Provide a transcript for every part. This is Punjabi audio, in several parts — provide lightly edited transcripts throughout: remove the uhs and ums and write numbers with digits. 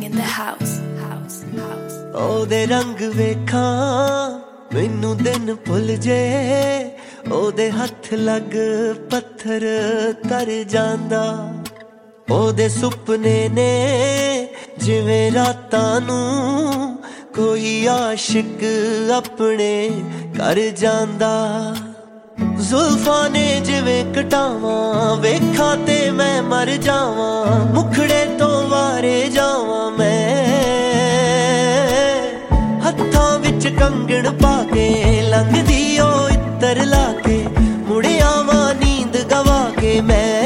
in the house. ਉਹਦੇ ਰੰਗ ਵੇਖਾਂ ਮੈਨੂੰ ਦਿਨ ਭੁੱਲ ਜੇ ਉਹਦੇ ਹੱਥ ਲੱਗ ਪੱਥਰ ਤਰ ਜਾਂਦਾ ਉਹਦੇ ਸੁਪਨੇ ਨੇ ਜਿਵੇਂ ਰਾਤਾਂ ਨੂੰ ਕੋਈ ਆਸ਼ਿਕ ਆਪਣੇ ਕਰ ਜਾਂਦਾ ਜ਼ੁਲਫਾਂ ਨੇ ਜਿਵੇਂ ਕਟਾਵਾਂ ਵੇਖਾਂ ਤੇ ਮੈਂ ਮਰ ਜਾਵਾਂ ਮੁਖੜੇ ਤੋਂ ਵਾਰੇ ਜਾਵਾਂ ਮੈਂ ਹੱਥਾਂ ਵਿੱਚ ਕੰਗਣ ਪਾ ਕੇ ਲੰਘਦੀ ਉਹ ਇੱਤਰ ਲਾ ਕੇ ਮੁੜਿਆ ਵਾਂ ਨੀਂਦ ਗਵਾ ਕੇ ਮੈਂ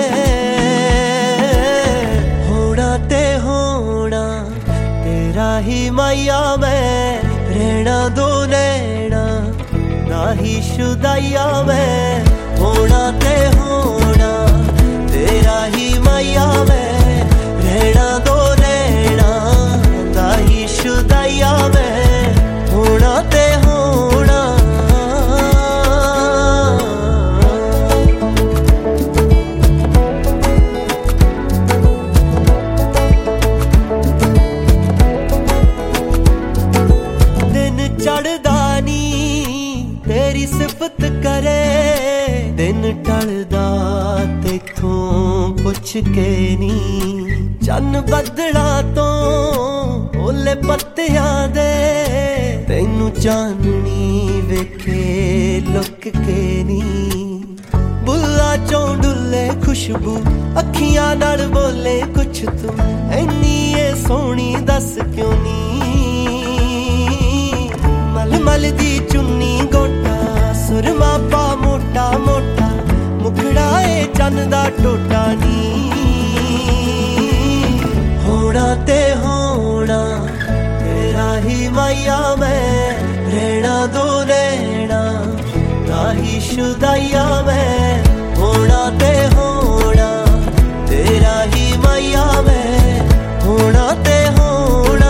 ਹੋਣਾ ਤੇ ਹੋਣਾ ਤੇਰਾ ਹੀ ਮਾਇਆ ਮੈਂ ਰਹਿਣਾ ਦੋ ਨੈਣਾ ਨਾ ਹੀ ਸ਼ੁਦਾਈਆ ਮੈਂ ਹੋਣਾ ਤੇ ਹੋਣਾ ਤੇਰਾ ਹੀ ਮਾਇਆ ਮੈਂ ਰਹਿਣਾ ਦੋ ਨੈਣਾ ਨਾ ਹੀ ਸ਼ੁਦਾਈਆ ਮੈਂ ਹੋਣਾ ਤੇ ਹੋਣਾ ਦਿਨ ਚੜ੍ਹਦਾ ਨੀ ਤੇਰੀ ਸਿਫਤ ਕਰੇ ਦਿਨ ਢਲਦਾ ਤੇਥੋਂ ਪੁੱਛ ਕੇ ਨੀ ਚੰਨ ਬੱਦਲਾਂ ਤੋਂ ਓਲੇ ਪੱਤਿਆਂ ਦੇ ਤੈਨੂੰ ਚਾਨਣੀ ਵੇਖੇ ਲੁੱਕ ਕੇ ਨੀ ਬੁੱਲਾਂ ਚੋਂ ਡੁੱਲੇ ਖੁਸ਼ਬੂ ਅੱਖੀਆਂ ਨਾਲ ਬੋਲੇ ਕੁਛ ਤੂੰ ਐਨੀ ਏ ਸੋਹਣੀ ਦੱਸ ਕਿਉਂ ਨੀ ਮਲਮਲ ਦੀ ਚੁੰਨੀ ਗੋਟਾ ਸੁਰਮਾ ਪਾ ਮੋਟਾ ਮੋਟਾ ਮੁਖੜਾ ਏ ਚੰਨ ਦਾ ਟੋਟਾ ਨੀ ਹੋਣਾ ਤੇ ਹੋਣਾ ਤੇਰਾ ਹੀ ਮਾਇਆ ਮੈਂ ਰਹਿਣਾ ਦੋ ਨੈਣਾ ਨਾ ਹੀ ਸ਼ੁਦਾਈਆ ਮੈਂ ਹੋਣਾ ਤੇ ਹੋਣਾ ਤੇਰਾ ਹੀ ਮਾਇਆ ਮੈਂ ਹੋਣਾ ਤੇ ਹੋਣਾ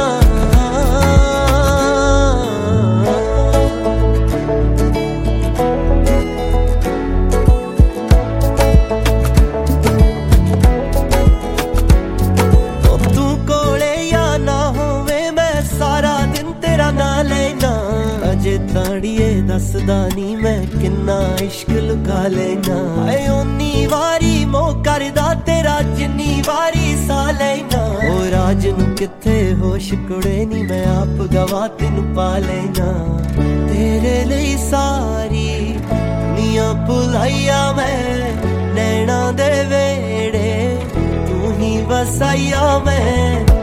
ਅਜੇ ਤਾੜੀਏ ਦੱਸਦਾ ਨੀ ਮੈਂ ਕਿੰਨਾ ਇਸ਼ਕ ਲੁਕਾ ਲੈਣਾ ਹਾਏ ਓਨੀ ਵਾਰੀ ਮੋਹ ਕਰਦਾ ਤੇਰਾ ਜਿੰਨੀ ਵਾਰੀ ਸਾ ਲੈਣਾ ਉਹ ਰਾਜ ਨੂੰ ਕਿੱਥੇ ਹੋਸ਼ ਕੁੜੇ ਨੀ ਮੈਂ ਆਪ ਗਵਾ ਤੈਨੂੰ ਪਾ ਲੈਣਾ ਤੇਰੇ ਲਈ ਸਾਰੀ ਦੁਨੀਆ ਭੁਲਾਈਆ ਮੈਂ ਨੈਣਾ ਦੇ ਵੇੜੇ ਤੂੰ ਹੀ ਵਸਾਈਆ ਮੈਂ